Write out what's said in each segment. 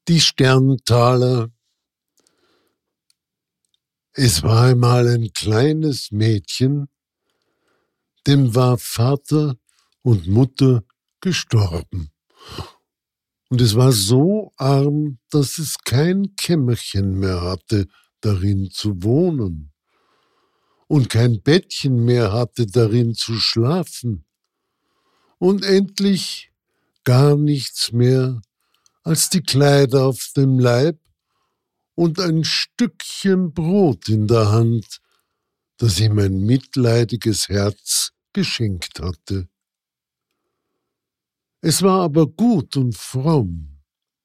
Die Sterntaler. Es war einmal ein kleines Mädchen, dem war Vater und Mutter gestorben. Und es war so arm, dass es kein Kämmerchen mehr hatte, darin zu wohnen. Und kein Bettchen mehr hatte, darin zu schlafen. Und endlich gar nichts mehr als die Kleider auf dem Leib und ein Stückchen Brot in der Hand, das ihm ein mitleidiges Herz geschenkt hatte. Es war aber gut und fromm.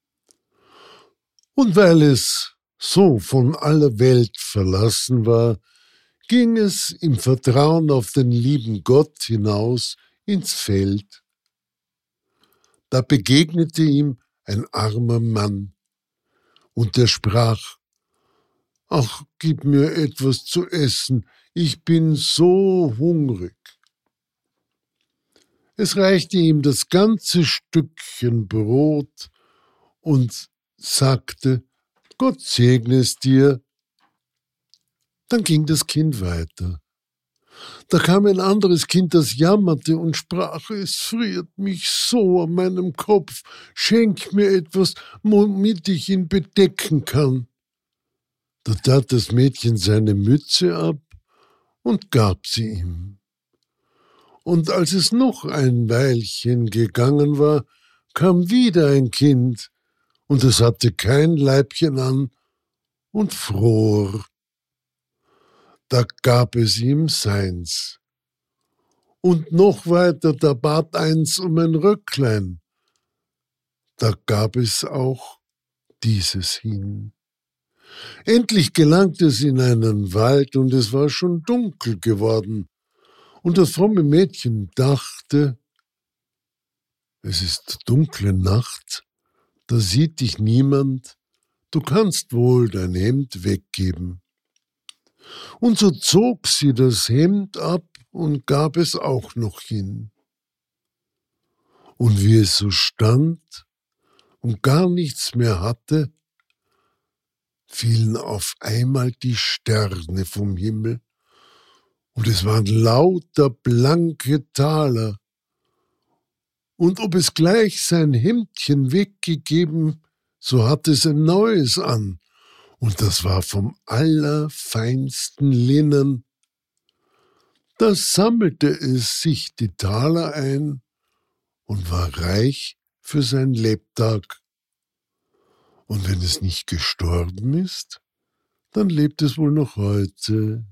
Und weil es so von aller Welt verlassen war, ging es im Vertrauen auf den lieben Gott hinaus ins Feld. Da begegnete ihm ein armer Mann, und er sprach: »Ach, gib mir etwas zu essen, ich bin so hungrig.« Es reichte ihm das ganze Stückchen Brot und sagte: »Gott segne es dir.« Dann ging das Kind weiter. Da kam ein anderes Kind, das jammerte und sprach: »Es friert mich so an meinem Kopf, schenk mir etwas, womit ich ihn bedecken kann.« Da tat das Mädchen seine Mütze ab und gab sie ihm. Und als es noch ein Weilchen gegangen war, kam wieder ein Kind, und es hatte kein Leibchen an und fror. Da gab es ihm seins. Und noch weiter, da bat eins um ein Röcklein. Da gab es auch dieses hin. Endlich gelangte es in einen Wald, und es war schon dunkel geworden. Und das fromme Mädchen dachte: Es ist dunkle Nacht, da sieht dich niemand, du kannst wohl dein Hemd weggeben. Und so zog sie das Hemd ab und gab es auch noch hin. Und wie es so stand und gar nichts mehr hatte, fielen auf einmal die Sterne vom Himmel, und es waren lauter blanke Taler. Und ob es gleich sein Hemdchen weggegeben, so hatte es ein neues an, und das war vom allerfeinsten Linnen. Da sammelte es sich die Taler ein und war reich für sein Lebtag. Und wenn es nicht gestorben ist, dann lebt es wohl noch heute.